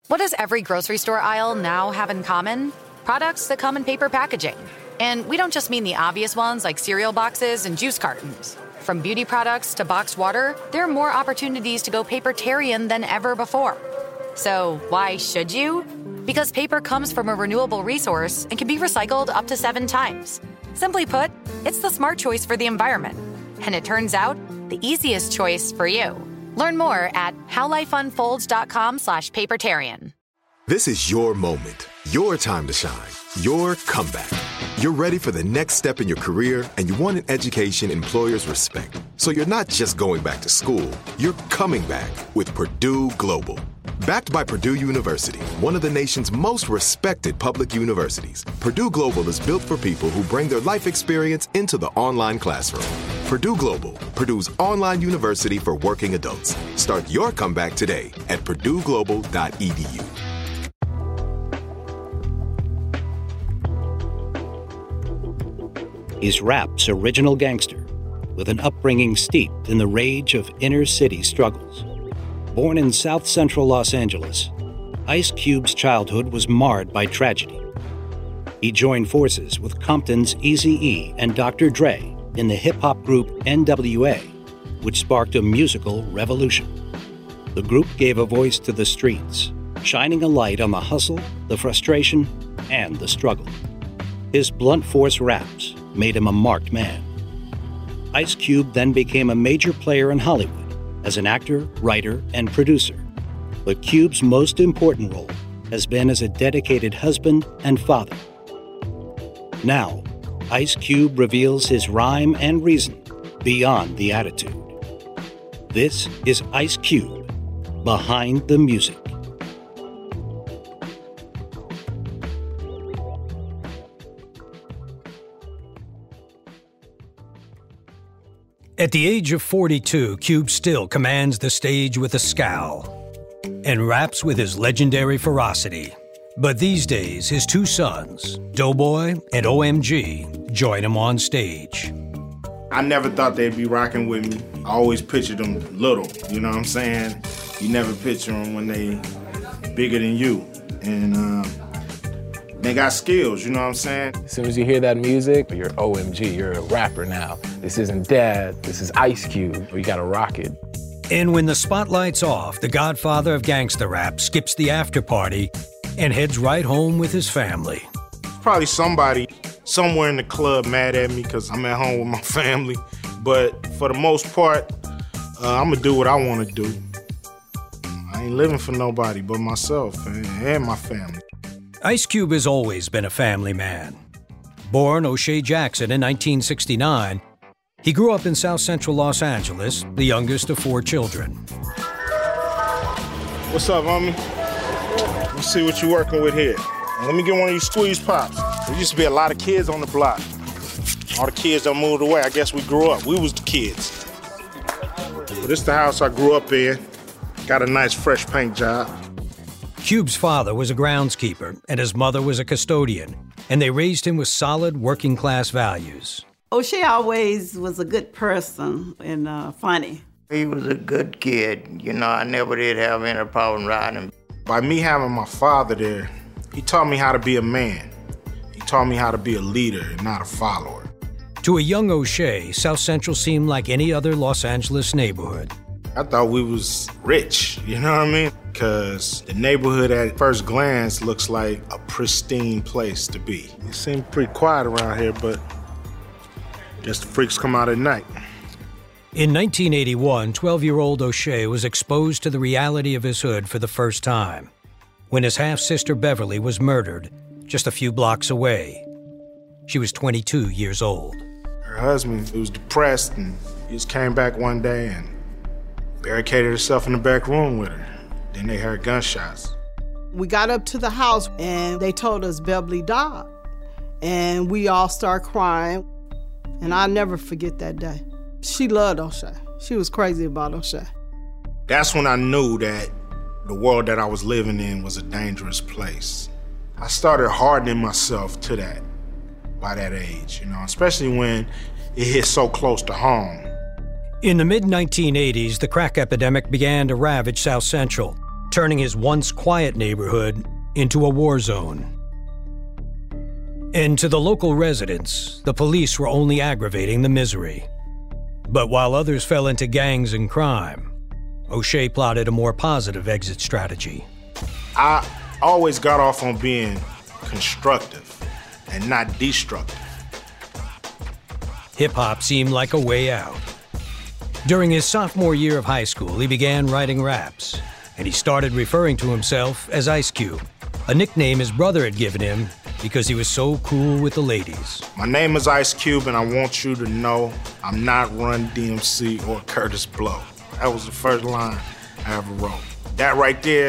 What does every grocery store aisle now have in common? Products that come in paper packaging. And we don't just mean the obvious ones like cereal boxes and juice cartons. From beauty products to boxed water, there are more opportunities to go papertarian than ever before. So why should you? Because paper comes from a renewable resource and can be recycled up to 7 times. Simply put, it's the smart choice for the environment. And it turns out, the easiest choice for you. Learn more at howlifeunfolds.com/papertarian. This is your moment, your time to shine, your comeback. You're ready for the next step in your career, and you want an education employers respect. So you're not just going back to school, you're coming back with Purdue Global. Backed by Purdue University, one of the nation's most respected public universities, Purdue Global is built for people who bring their life experience into the online classroom. Purdue Global, Purdue's online university for working adults. Start your comeback today at purdueglobal.edu. He's rap's original gangster, with an upbringing steeped in the rage of inner-city struggles. Born in South Central Los Angeles, Ice Cube's childhood was marred by tragedy. He joined forces with Compton's Eazy-E and Dr. Dre in the hip-hop group NWA, which sparked a musical revolution. The group gave a voice to the streets, shining a light on the hustle, the frustration, and the struggle. His blunt force raps made him a marked man. Ice Cube then became a major player in Hollywood as an actor, writer, and producer. But Cube's most important role has been as a dedicated husband and father. Now, Ice Cube reveals his rhyme and reason beyond the attitude. This is Ice Cube, Behind the Music. At the age of 42, Cube still commands the stage with a scowl and raps with his legendary ferocity. But these days, his 2 sons, Doughboy and OMG, join him on stage. I never thought they'd be rocking with me. I always pictured them little, you know what I'm saying? You never picture them when they bigger than you. And they got skills, you know what I'm saying? As soon as you hear that music, you're OMG, you're a rapper now. This isn't Dad, this is Ice Cube. You gotta rock it. And when the spotlight's off, the godfather of gangsta rap skips the after party and heads right home with his family. Probably somebody somewhere in the club mad at me because I'm at home with my family. But for the most part, I'm gonna do what I wanna do. I ain't living for nobody but myself and my family. Ice Cube has always been a family man. Born O'Shea Jackson in 1969, he grew up in South Central Los Angeles, the youngest of 4 children. What's up, homie? Let's see what you're working with here. Let me get one of these squeeze pops. There used to be a lot of kids on the block. All the kids that moved away, I guess we grew up. We was the kids. But this is the house I grew up in. Got a nice fresh paint job. Cube's father was a groundskeeper and his mother was a custodian, and they raised him with solid working-class values. O'Shea always was a good person and funny. He was a good kid. You know, I never did have any problem riding him. By me having my father there, he taught me how to be a man. He taught me how to be a leader and not a follower. To a young O'Shea, South Central seemed like any other Los Angeles neighborhood. I thought we was rich, you know what I mean? Because the neighborhood at first glance looks like a pristine place to be. It seems pretty quiet around here, but I guess the freaks come out at night. In 1981, 12-year-old O'Shea was exposed to the reality of his hood for the first time, when his half-sister Beverly was murdered just a few blocks away. She was 22 years old. Her husband was depressed, and he just came back one day and barricaded herself in the back room with her. Then they heard gunshots. We got up to the house and they told us Beverly died. And we all started crying. And I'll never forget that day. She loved O'Shea. She was crazy about O'Shea. That's when I knew that the world that I was living in was a dangerous place. I started hardening myself to that by that age, you know, especially when it hit so close to home. In the mid-1980s, the crack epidemic began to ravage South Central, turning his once quiet neighborhood into a war zone. And to the local residents, the police were only aggravating the misery. But while others fell into gangs and crime, O'Shea plotted a more positive exit strategy. I always got off on being constructive and not destructive. Hip-hop seemed like a way out. During his sophomore year of high school, he began writing raps, and he started referring to himself as Ice Cube, a nickname his brother had given him because he was so cool with the ladies. My name is Ice Cube, and I want you to know I'm not Run DMC or Curtis Blow. That was the first line I ever wrote. That right there,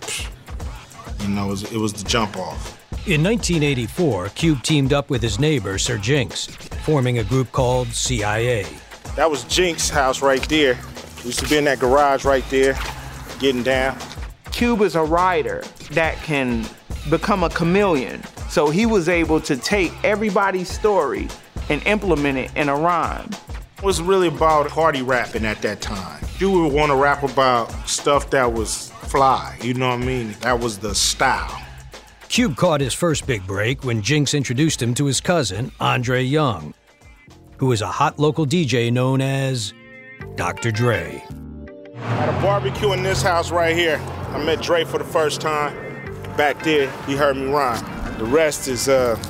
you know, it was the jump off. In 1984, Cube teamed up with his neighbor, Sir Jinx, forming a group called CIA. That was Jinx's house right there. We used to be in that garage right there, getting down. Cube is a writer that can become a chameleon. So he was able to take everybody's story and implement it in a rhyme. It was really about party rapping at that time. You would want to rap about stuff that was fly, you know what I mean? That was the style. Cube caught his first big break when Jinx introduced him to his cousin, Andre Young, who was a hot local DJ known as Dr. Dre. At a barbecue in this house right here, I met Dre for the first time. Back there, he heard me rhyme. The rest is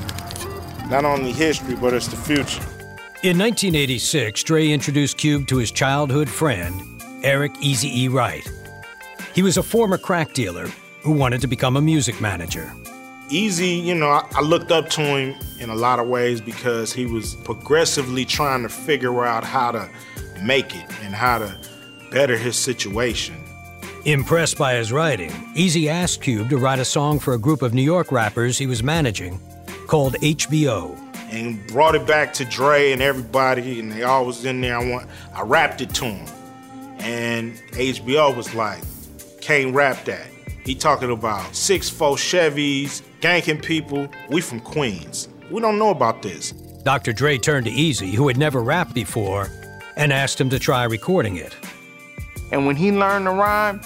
not only history, but it's the future. In 1986, Dre introduced Cube to his childhood friend, Eric Eazy-E Wright. He was a former crack dealer who wanted to become a music manager. Eazy, you know, I looked up to him in a lot of ways because he was progressively trying to figure out how to make it and how to better his situation. Impressed by his writing, Eazy asked Cube to write a song for a group of New York rappers he was managing called HBO. And brought it back to Dre and everybody, and they all was in there. I rapped it to him. And HBO was like, can't rap that. He talking about 6'4" Chevys, ganking people. We from Queens. We don't know about this. Dr. Dre turned to Eazy, who had never rapped before, and asked him to try recording it. And when he learned to rhyme,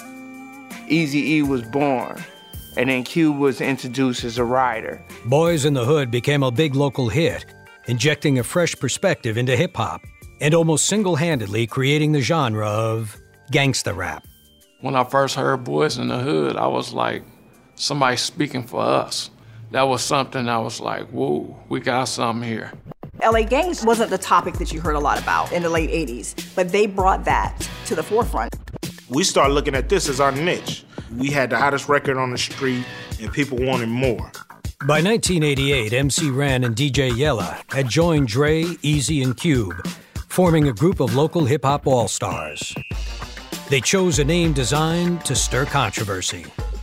Eazy-E was born. And then Cube was introduced as a writer. Boys in the Hood became a big local hit, injecting a fresh perspective into hip-hop and almost single-handedly creating the genre of gangsta rap. When I first heard Boys in the Hood, I was like, somebody speaking for us. That was something I was like, whoa, we got something here. LA Gangs wasn't the topic that you heard a lot about in the late 80s, but they brought that to the forefront. We started looking at this as our niche. We had the hottest record on the street, and people wanted more. By 1988, MC Ren and DJ Yella had joined Dre, Eazy, and Cube, forming a group of local hip-hop all-stars. They chose a name designed to stir controversy.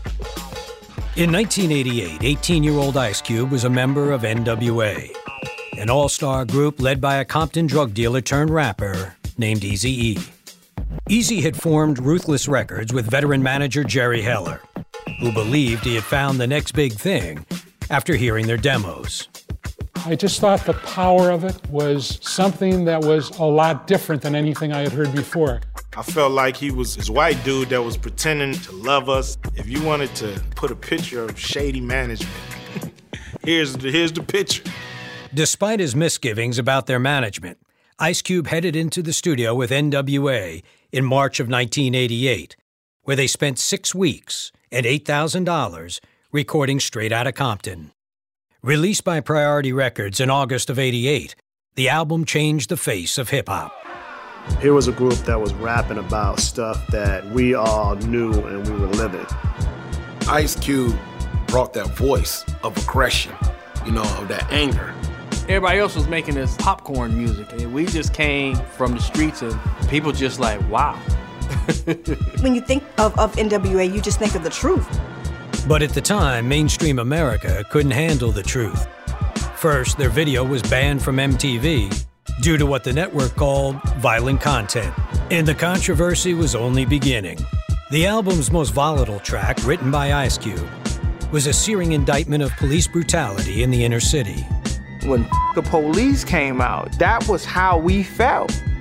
In 1988, 18-year-old Ice Cube was a member of NWA, an all-star group led by a Compton drug dealer turned rapper named Eazy-E. Eazy had formed Ruthless Records with veteran manager Jerry Heller, who believed he had found the next big thing after hearing their demos. I just thought the power of it was something that was a lot different than anything I had heard before. I felt like he was this white dude that was pretending to love us. If you wanted to put a picture of shady management, here's the picture. Despite his misgivings about their management, Ice Cube headed into the studio with NWA in March of 1988, where they spent 6 weeks and $8,000 recording Straight Outta Compton. Released by Priority Records in August of '88, the album changed the face of hip-hop. Here was a group that was rapping about stuff that we all knew and we were living. Ice Cube brought that voice of aggression, of that anger. Everybody else was making this popcorn music, and we just came from the streets, and people just like, wow. When you think of NWA, you just think of the truth. But at the time, mainstream America couldn't handle the truth. First, their video was banned from MTV due to what the network called violent content. And the controversy was only beginning. The album's most volatile track, written by Ice Cube, was a searing indictment of police brutality in the inner city. When the police came out, that was how we felt.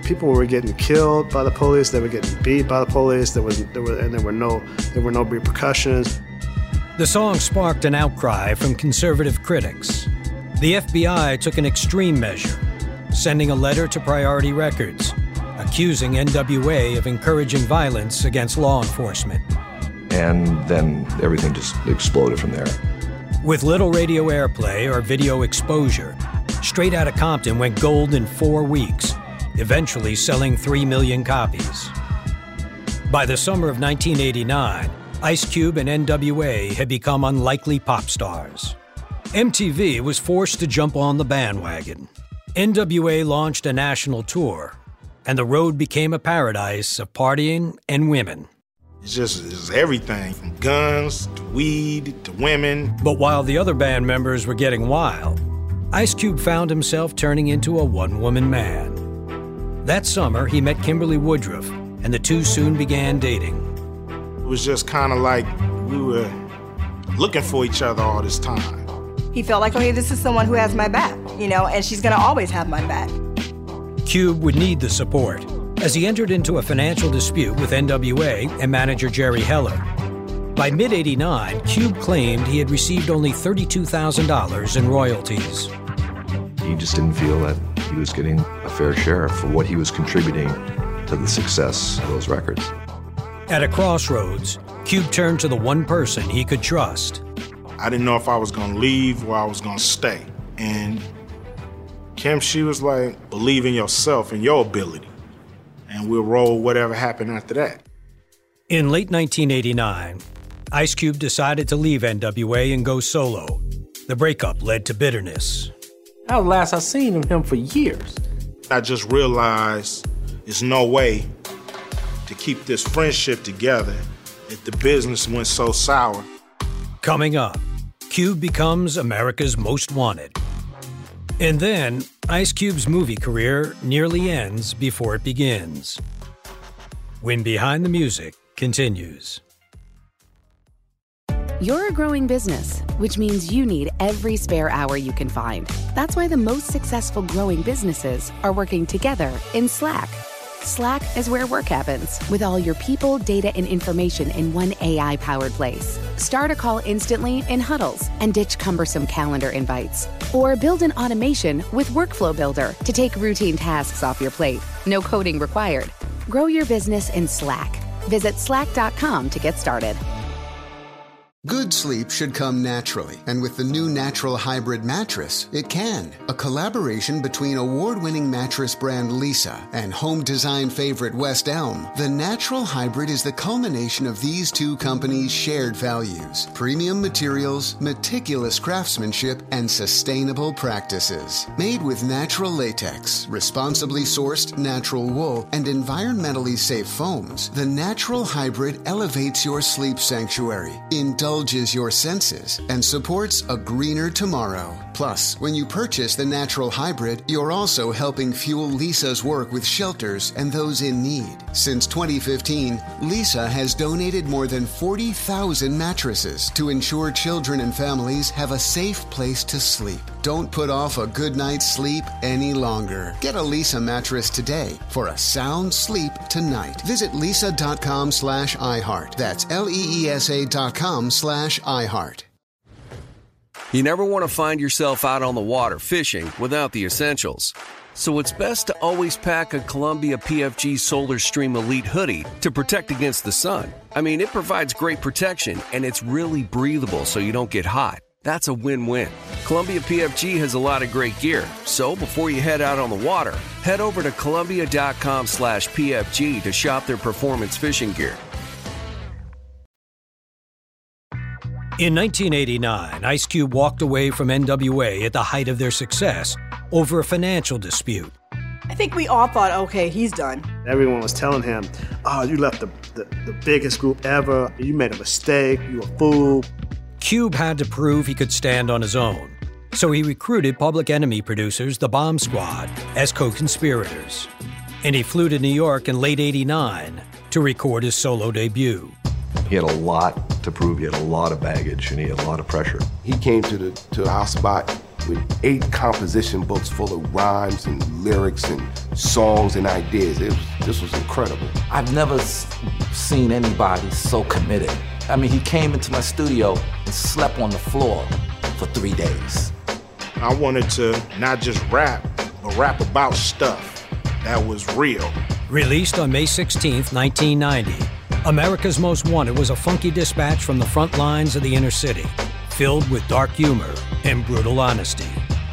People were getting killed by the police. They were getting beat by the police. There were no repercussions. The song sparked an outcry from conservative critics. The FBI took an extreme measure, sending a letter to Priority Records, accusing NWA of encouraging violence against law enforcement. And then everything just exploded from there. With little radio airplay or video exposure, Straight Outta Compton went gold in 4 weeks, eventually selling 3 million copies. By the summer of 1989, Ice Cube and NWA had become unlikely pop stars. MTV was forced to jump on the bandwagon. NWA launched a national tour, and the road became a paradise of partying and women. It's everything, from guns to weed to women. But while the other band members were getting wild, Ice Cube found himself turning into a one-woman man. That summer, he met Kimberly Woodruff, and the two soon began dating. It was just kind of like we were looking for each other all this time. He felt like, okay, this is someone who has my back, and she's gonna always have my back. Cube would need the support as he entered into a financial dispute with NWA and manager Jerry Heller. By mid-'89, Cube claimed he had received only $32,000 in royalties. He just didn't feel that he was getting a fair share for what he was contributing to the success of those records. At a crossroads, Cube turned to the one person he could trust. I didn't know if I was gonna leave or I was gonna stay. And Kim, she was like, believe in yourself and your ability, and we'll roll whatever happened after that. In late 1989, Ice Cube decided to leave NWA and go solo. The breakup led to bitterness. That was the last I seen of him for years. I just realized there's no way to keep this friendship together if the business went so sour. Coming up, Cube becomes America's Most Wanted. And then, Ice Cube's movie career nearly ends before it begins. When Behind the Music continues. You're a growing business, which means you need every spare hour you can find. That's why the most successful growing businesses are working together in Slack. Slack is where work happens, with all your people, data, and information in one AI-powered place. Start a call instantly in huddles and ditch cumbersome calendar invites. Or build an automation with Workflow Builder to take routine tasks off your plate. No coding required. Grow your business in Slack. Visit slack.com to get started. Good sleep should come naturally, and with the new Natural Hybrid mattress, it can. A collaboration between award-winning mattress brand Leesa and home design favorite West Elm, the Natural Hybrid is the culmination of these two companies' shared values: premium materials, meticulous craftsmanship, and sustainable practices. Made with natural latex, responsibly sourced natural wool, and environmentally safe foams, the Natural Hybrid elevates your sleep sanctuary, indulges your senses, and supports a greener tomorrow. Plus, when you purchase the Natural Hybrid, you're also helping fuel Leesa's work with shelters and those in need. Since 2015, Leesa has donated more than 40,000 mattresses to ensure children and families have a safe place to sleep. Don't put off a good night's sleep any longer. Get a Leesa mattress today for a sound sleep tonight. Visit leesa.com/iHeart. That's LEESA.com/iHeart. You never want to find yourself out on the water fishing without the essentials. So it's best to always pack a Columbia PFG Solar Stream Elite hoodie to protect against the sun. I mean, it provides great protection and it's really breathable so you don't get hot. That's a win-win. Columbia PFG has a lot of great gear. So before you head out on the water, head over to Columbia.com/PFG to shop their performance fishing gear. In 1989, Ice Cube walked away from NWA at the height of their success over a financial dispute. I think we all thought, okay, he's done. Everyone was telling him, oh, you left the biggest group ever. You made a mistake. You a fool. Cube had to prove he could stand on his own. So he recruited Public Enemy producers, the Bomb Squad, as co-conspirators. And he flew to New York in late '89 to record his solo debut. He had a lot to prove. He had a lot of baggage, and he had a lot of pressure. He came to our spot with 8 composition books full of rhymes and lyrics and songs and ideas. This was incredible. I've never seen anybody so committed. I mean, he came into my studio and slept on the floor for 3 days. I wanted to not just rap, but rap about stuff that was real. Released on May 16, 1990, America's Most Wanted was a funky dispatch from the front lines of the inner city, filled with dark humor and brutal honesty.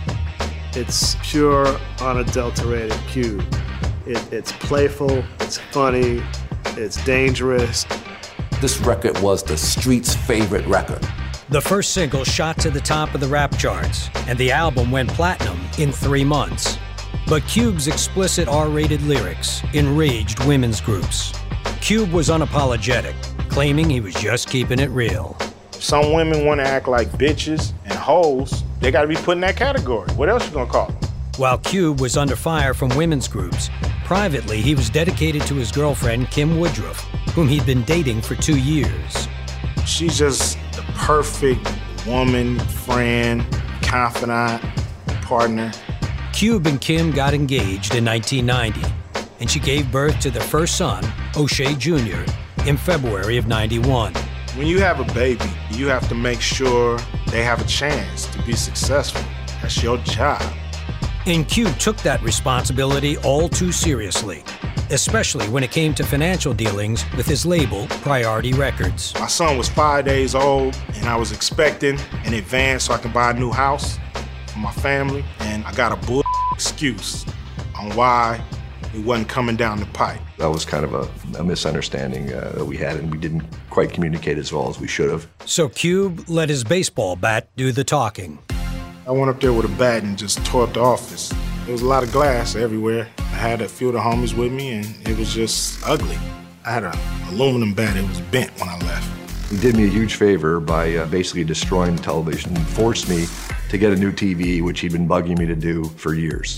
It's pure, unadulterated Cube. It's playful, it's funny, it's dangerous. This record was the street's favorite record. The first single shot to the top of the rap charts, and the album went platinum in 3 months. But Cube's explicit R-rated lyrics enraged women's groups. Cube was unapologetic, claiming he was just keeping it real. Some women want to act like bitches and hoes. They got to be put in that category. What else you gonna call them? While Cube was under fire from women's groups, privately he was dedicated to his girlfriend, Kim Woodruff, whom he'd been dating for 2 years. She's just the perfect woman, friend, confidant, partner. Cube and Kim got engaged in 1990, and she gave birth to their first son, O'Shea Jr., in February of '91. When you have a baby, you have to make sure they have a chance to be successful. That's your job. And Cube took that responsibility all too seriously, especially when it came to financial dealings with his label, Priority Records. My son was 5 days old, and I was expecting an advance so I could buy a new house for my family, and I got a bull excuse on why it wasn't coming down the pipe. That was kind of a misunderstanding that we had, and we didn't quite communicate as well as we should have. So Cube let his baseball bat do the talking. I went up there with a bat and just tore up the office. There was a lot of glass everywhere. I had a few of the homies with me, and it was just ugly. I had an aluminum bat. It was bent when I left. He did me a huge favor by basically destroying the television and forced me to get a new TV, which he'd been bugging me to do for years.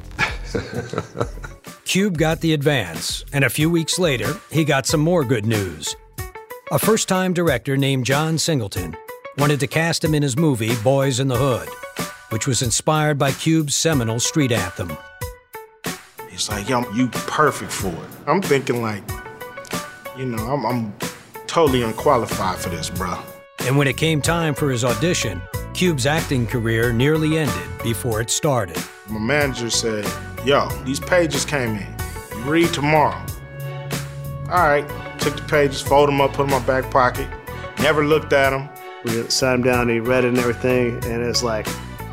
Cube got the advance, and a few weeks later, he got some more good news. A first-time director named John Singleton wanted to cast him in his movie Boys in the Hood, which was inspired by Cube's seminal street anthem. He's like, yo, you perfect for it. I'm thinking like, you know, I'm totally unqualified for this, bro. And when it came time for his audition, Cube's acting career nearly ended before it started. My manager said, yo, these pages came in. You read tomorrow. All right, took the pages, folded them up, put them in my back pocket. Never looked at them. We sat him down, he read it and everything, and it's like,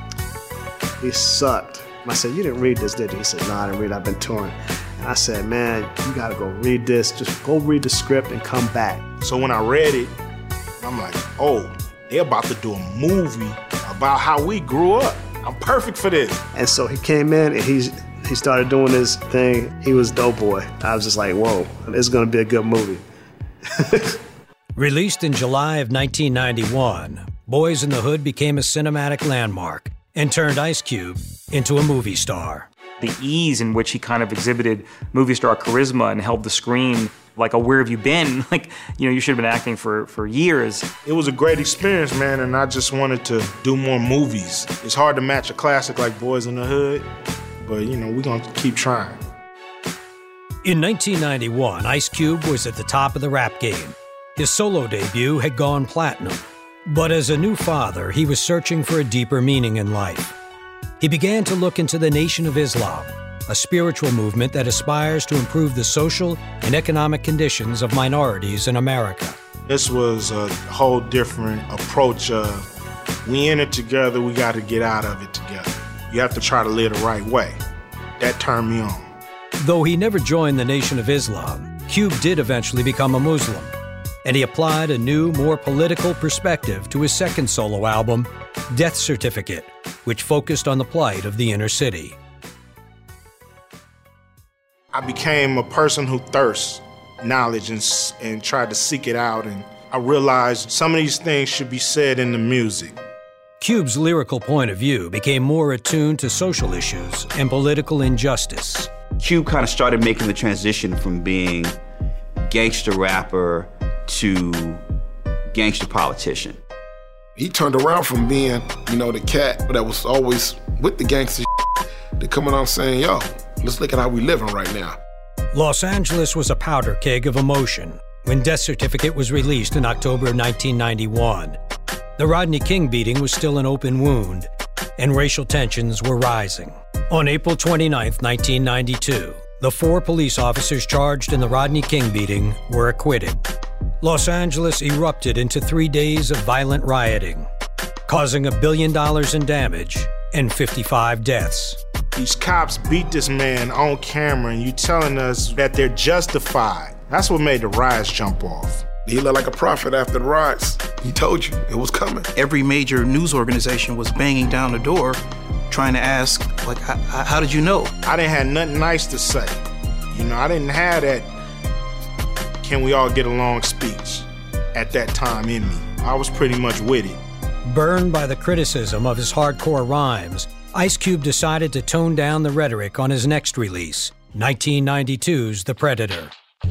he sucked. I said, you didn't read this, did you? He said, no, I didn't read it, I've been touring. And I said, man, you gotta go read this. Just go read the script and come back. So when I read it, I'm like, oh, they're about to do a movie about how we grew up. I'm perfect for this. And so he came in and he started doing his thing. He was dope boy. I was just like, whoa, this is gonna be a good movie. Released in July of 1991, Boys in the Hood became a cinematic landmark and turned Ice Cube into a movie star. The ease in which he kind of exhibited movie star charisma and held the screen like a where have you been? Like, you know, you should have been acting for years. It was a great experience, man, and I just wanted to do more movies. It's hard to match a classic like Boys in the Hood, but, you know, we're gonna keep trying. In 1991, Ice Cube was at the top of the rap game. His solo debut had gone platinum. But as a new father, he was searching for a deeper meaning in life. He began to look into the Nation of Islam, a spiritual movement that aspires to improve the social and economic conditions of minorities in America. This was a whole different approach of, we in it together, we got to get out of it together. You have to try to live the right way. That turned me on. Though he never joined the Nation of Islam, Cube did eventually become a Muslim, and he applied a new, more political perspective to his second solo album, Death Certificate, which focused on the plight of the inner city. I became a person who thirsts knowledge and tried to seek it out, and I realized some of these things should be said in the music. Cube's lyrical point of view became more attuned to social issues and political injustice. Cube kind of started making the transition from being gangster rapper to gangster politician. He turned around from being, you know, the cat that was always with the gangster to coming out saying, yo, Let's look at how we living right now. Los Angeles was a powder keg of emotion when Death Certificate was released in October 1991. The Rodney King beating was still an open wound, and racial tensions were rising. On April 29, 1992, the 4 police officers charged in the Rodney King beating were acquitted. Los Angeles erupted into 3 days of violent rioting, causing $1 billion in damage and 55 deaths. These cops beat this man on camera, and you telling us that they're justified. That's what made the riots jump off. He looked like a prophet after the riots. He told you it was coming. Every major news organization was banging down the door trying to ask, like, how did you know? I didn't have nothing nice to say. You know, I didn't have that can we all get along speech at that time in me. I was pretty much with it. Burned by the criticism of his hardcore rhymes, Ice Cube decided to tone down the rhetoric on his next release, 1992's The Predator.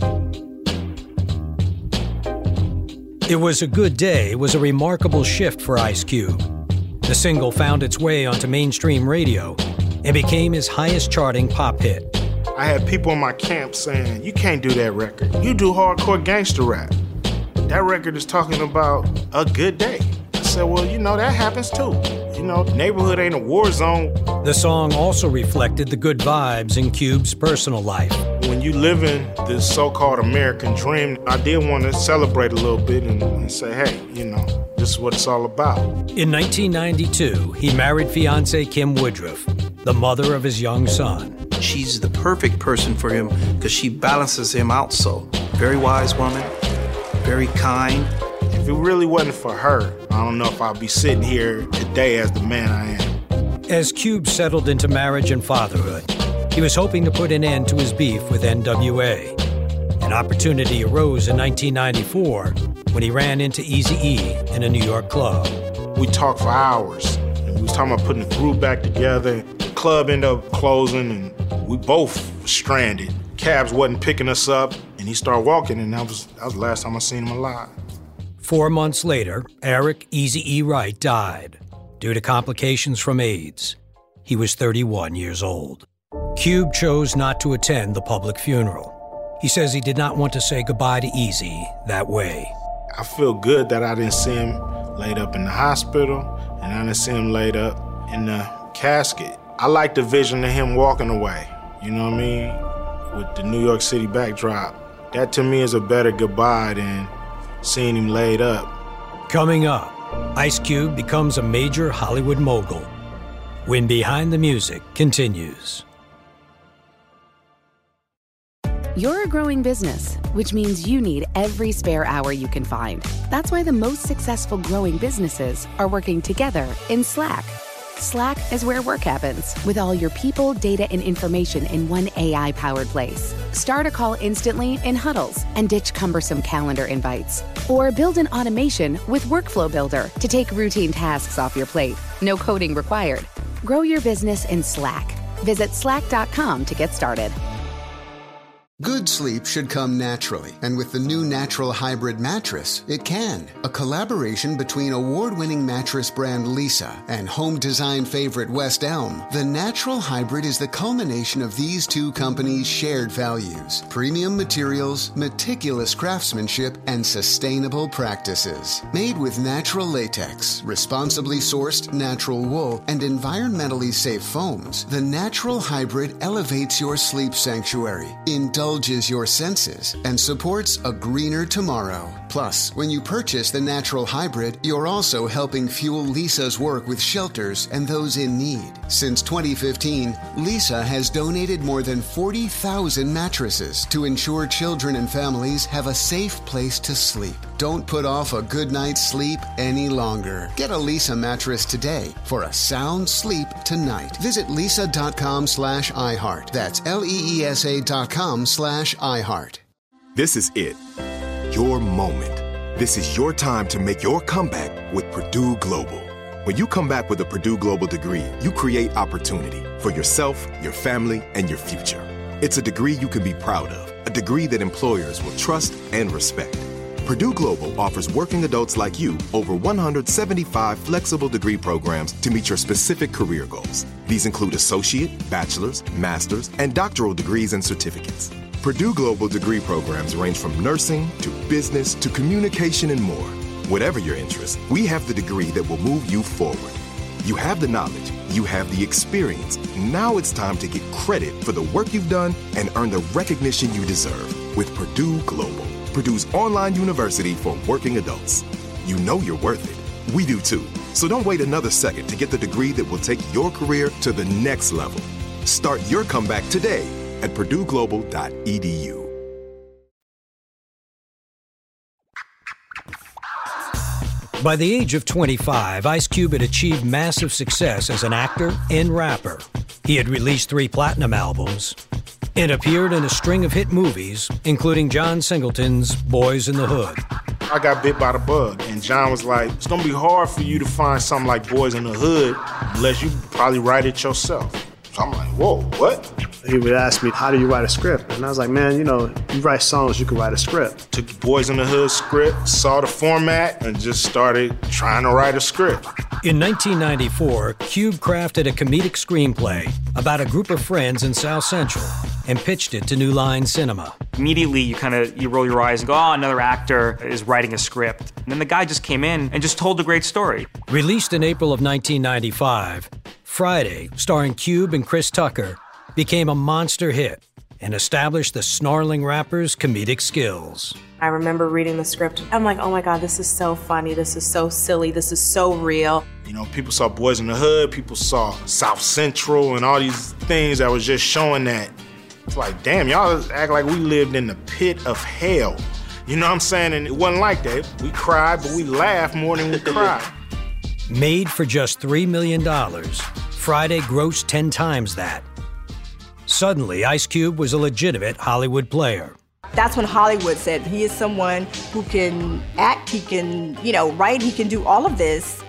It Was a Good Day was a remarkable shift for Ice Cube. The single found its way onto mainstream radio and became his highest-charting pop hit. I had people in my camp saying, you can't do that record. You do hardcore gangster rap. That record is talking about a good day. I said, well, you know, that happens too. You know, neighborhood ain't a war zone. The song also reflected the good vibes in Cube's personal life. When you live in this so-called American dream, I did want to celebrate a little bit and say, hey, you know, this is what it's all about. In 1992, he married fiancée Kim Woodruff, the mother of his young son. She's the perfect person for him because she balances him out so. Very wise woman, very kind. If it really wasn't for her, I don't know if I'd be sitting here today as the man I am. As Cube settled into marriage and fatherhood, he was hoping to put an end to his beef with NWA. An opportunity arose in 1994 when he ran into Eazy-E in a New York club. We talked for hours. And we was talking about putting the group back together. The club ended up closing, and we both were stranded. Cabs wasn't picking us up, and he started walking, and that was the last time I seen him alive. 4 months later, Eric Eazy-E Wright died due to complications from AIDS. He was 31 years old. Cube chose not to attend the public funeral. He says he did not want to say goodbye to Eazy that way. I feel good that I didn't see him laid up in the hospital, and I didn't see him laid up in the casket. I like the vision of him walking away, you know what I mean, with the New York City backdrop. That to me is a better goodbye than seeing him laid up. Coming up, Ice Cube becomes a major Hollywood mogul when Behind the Music continues. You're a growing business, which means you need every spare hour you can find. That's why the most successful growing businesses are working together in Slack. Slack is where work happens, with all your people, data, and information in one AI-powered place. Start a call instantly in huddles and ditch cumbersome calendar invites. Or build an automation with Workflow Builder to take routine tasks off your plate. No coding required. Grow your business in Slack. Visit slack.com to get started. Good sleep should come naturally, and with the new Natural Hybrid mattress, it can. A collaboration between award-winning mattress brand Leesa and home design favorite West Elm, the Natural Hybrid is the culmination of these two companies' shared values: premium materials, meticulous craftsmanship, and sustainable practices. Made with natural latex, responsibly sourced natural wool, and environmentally safe foams, the Natural Hybrid elevates your sleep sanctuary, indulges your senses, and supports a greener tomorrow. Plus, when you purchase the Natural Hybrid, you're also helping fuel Leesa's work with shelters and those in need. Since 2015, Leesa has donated more than 40,000 mattresses to ensure children and families have a safe place to sleep. Don't put off a good night's sleep any longer. Get a Leesa mattress today for a sound sleep tonight. Visit leesa.com/iHeart. That's LEESA.com/iHeart. This is it. Your moment. This is your time to make your comeback with Purdue Global. When you come back with a Purdue Global degree, you create opportunity for yourself, your family, and your future. It's a degree you can be proud of, a degree that employers will trust and respect. Purdue Global offers working adults like you over 175 flexible degree programs to meet your specific career goals. These include associate, bachelor's, master's, and doctoral degrees and certificates. Purdue Global degree programs range from nursing to business to communication and more. Whatever your interest, we have the degree that will move you forward. You have the knowledge, you have the experience. Now it's time to get credit for the work you've done and earn the recognition you deserve with Purdue Global, Purdue's online university for working adults. You know you're worth it. We do too. So don't wait another second to get the degree that will take your career to the next level. Start your comeback today at purdueglobal.edu. By the age of 25, Ice Cube had achieved massive success as an actor and rapper. He had released 3 platinum albums and appeared in a string of hit movies, including John Singleton's Boys in the Hood. I got bit by the bug, and John was like, it's gonna be hard for you to find something like Boys in the Hood unless you probably write it yourself. So I'm like, whoa, what? He would ask me, how do you write a script? And I was like, man, you know, you write songs, you can write a script. Took the Boys in the Hood script, saw the format, and just started trying to write a script. In 1994, Cube crafted a comedic screenplay about a group of friends in South Central and pitched it to New Line Cinema. Immediately, you roll your eyes and go, oh, another actor is writing a script. And then the guy just came in and just told a great story. Released in April of 1995, Friday, starring Cube and Chris Tucker, became a monster hit and established the snarling rapper's comedic skills. I remember reading the script. I'm like, oh my God, this is so funny. This is so silly. This is so real. You know, people saw Boys in the Hood, people saw South Central and all these things that was just showing that. It's like, damn, y'all act like we lived in the pit of hell. You know what I'm saying? And it wasn't like that. We cried, but we laughed more than we cried. Made for just $3 million, Friday grossed 10 times that. Suddenly, Ice Cube was a legitimate Hollywood player. That's when Hollywood said he is someone who can act, he can, write, he can do all of this.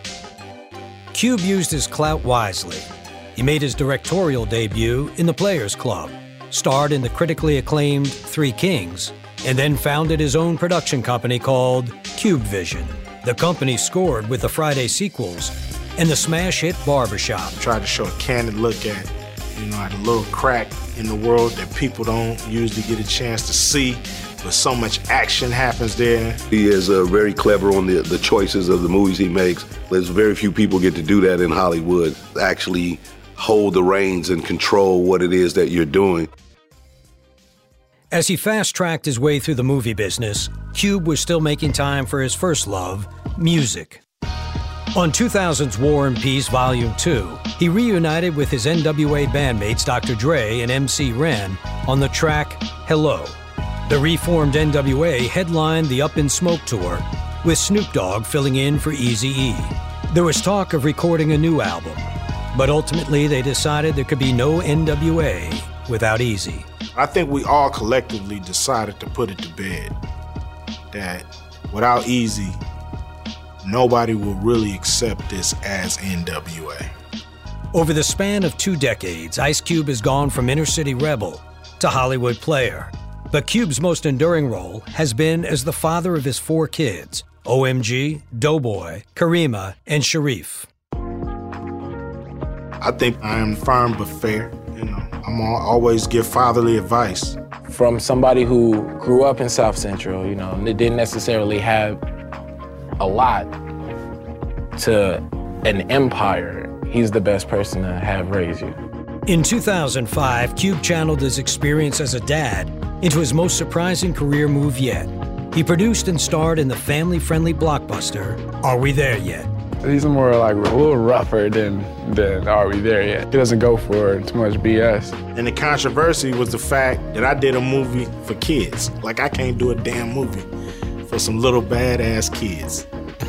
Cube used his clout wisely. He made his directorial debut in The Players Club, starred in the critically acclaimed Three Kings, and then founded his own production company called Cube Vision. The company scored with the Friday sequels and the smash hit Barbershop. Tried to show a candid look at a little crack in the world that people don't usually get a chance to see, but so much action happens there. He is very clever on the choices of the movies he makes. There's very few people get to do that in Hollywood, actually hold the reins and control what it is that you're doing. As he fast-tracked his way through the movie business, Cube was still making time for his first love, music. On 2000's War and Peace Volume 2, he reunited with his NWA bandmates Dr. Dre and MC Ren on the track Hello. The reformed NWA headlined the Up in Smoke tour, with Snoop Dogg filling in for Eazy-E. There was talk of recording a new album, but ultimately they decided there could be no NWA without Eazy. I think we all collectively decided to put it to bed that without Eazy, nobody will really accept this as NWA. Over the span of 2 decades, Ice Cube has gone from inner city rebel to Hollywood player. But Cube's most enduring role has been as the father of his 4 kids, OMG, Doughboy, Karima, and Sharif. I think I am firm but fair. I'm always give fatherly advice. From somebody who grew up in South Central, they didn't necessarily have a lot, to an empire, he's the best person to have raised you. In 2005, Cube channeled his experience as a dad into his most surprising career move yet. He produced and starred in the family-friendly blockbuster, Are We There Yet? He's more like a little rougher than Are We There Yet? He doesn't go for too much BS. And the controversy was the fact that I did a movie for kids. Like, I can't do a damn movie for some little badass kids.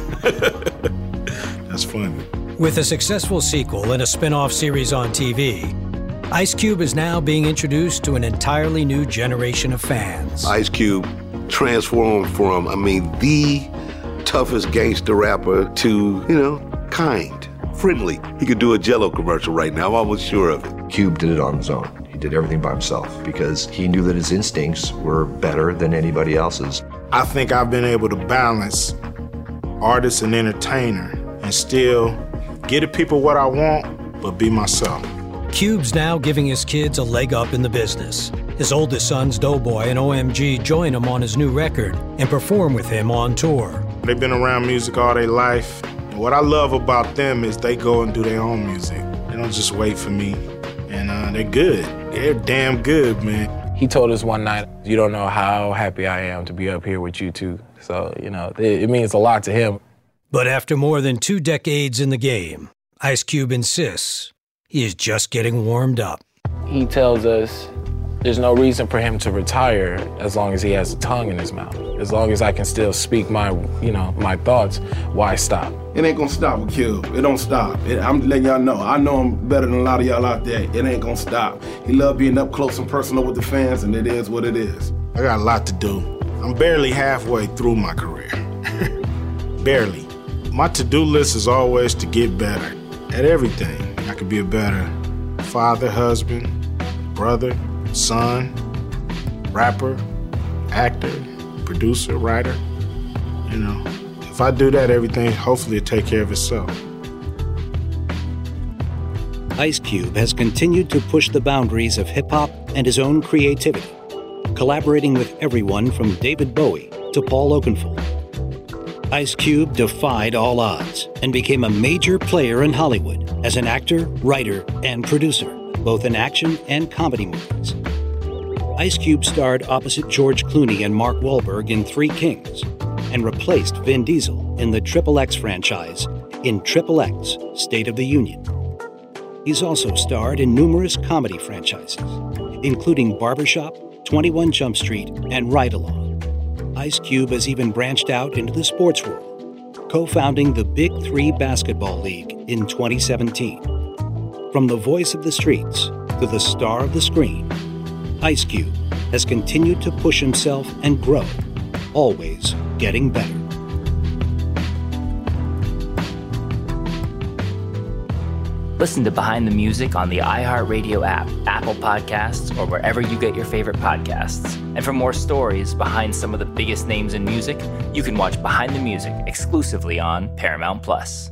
That's funny. With a successful sequel and a spin-off series on TV, Ice Cube is now being introduced to an entirely new generation of fans. Ice Cube transformed from, the toughest gangster rapper to, kind, friendly. He could do a Jell-O commercial right now, I'm almost sure of it. Cube did it on his own. He did everything by himself because he knew that his instincts were better than anybody else's. I think I've been able to balance artist and entertainer and still get the people what I want, but be myself. Cube's now giving his kids a leg up in the business. His oldest sons, Doughboy and OMG, join him on his new record and perform with him on tour. They've been around music all their life. And what I love about them is they go and do their own music. They don't just wait for me. And they're good. They're damn good, man. He told us one night, you don't know how happy I am to be up here with you two. So, you know, it means a lot to him. But after more than 2 decades in the game, Ice Cube insists he is just getting warmed up. He tells us there's no reason for him to retire as long as he has a tongue in his mouth. As long as I can still speak my thoughts, why stop? It ain't gonna stop with Cube. It don't stop. I'm letting y'all know. I know him better than a lot of y'all out there. It ain't gonna stop. He love being up close and personal with the fans, and it is what it is. I got a lot to do. I'm barely halfway through my career. Barely. My to-do list is always to get better at everything. I could be a better father, husband, brother, son, rapper, actor, producer, writer. You know, if I do that, everything hopefully will take care of itself. Ice Cube has continued to push the boundaries of hip-hop and his own creativity, collaborating with everyone from David Bowie to Paul Oakenfold. Ice Cube defied all odds and became a major player in Hollywood as an actor, writer, and producer, both in action and comedy movies. Ice Cube starred opposite George Clooney and Mark Wahlberg in Three Kings and replaced Vin Diesel in the XXX franchise in XXX State of the Union. He's also starred in numerous comedy franchises, including Barbershop, 21 Jump Street, and Ride Along. Ice Cube has even branched out into the sports world, co-founding the Big Three Basketball League in 2017. From the voice of the streets to the star of the screen, Ice Cube has continued to push himself and grow, always getting better. Listen to Behind the Music on the iHeartRadio app, Apple Podcasts, or wherever you get your favorite podcasts. And for more stories behind some of the biggest names in music, you can watch Behind the Music exclusively on Paramount+.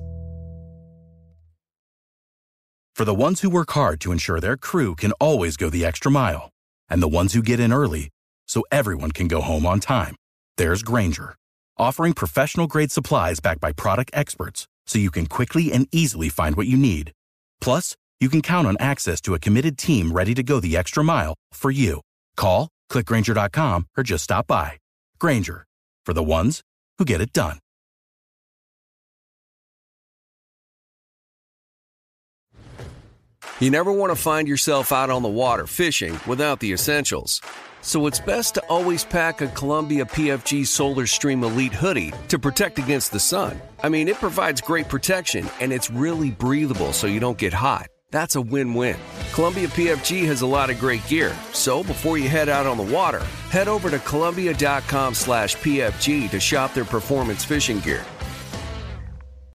For the ones who work hard to ensure their crew can always go the extra mile, and the ones who get in early so everyone can go home on time, there's Grainger, offering professional-grade supplies backed by product experts so you can quickly and easily find what you need. Plus, you can count on access to a committed team ready to go the extra mile for you. Call, click Grainger.com, or just stop by. Grainger, for the ones who get it done. You never want to find yourself out on the water fishing without the essentials. So it's best to always pack a Columbia PFG Solar Stream Elite hoodie to protect against the sun. I mean, it provides great protection, and it's really breathable so you don't get hot. That's a win-win. Columbia PFG has a lot of great gear, so before you head out on the water, head over to Columbia.com/PFG to shop their performance fishing gear.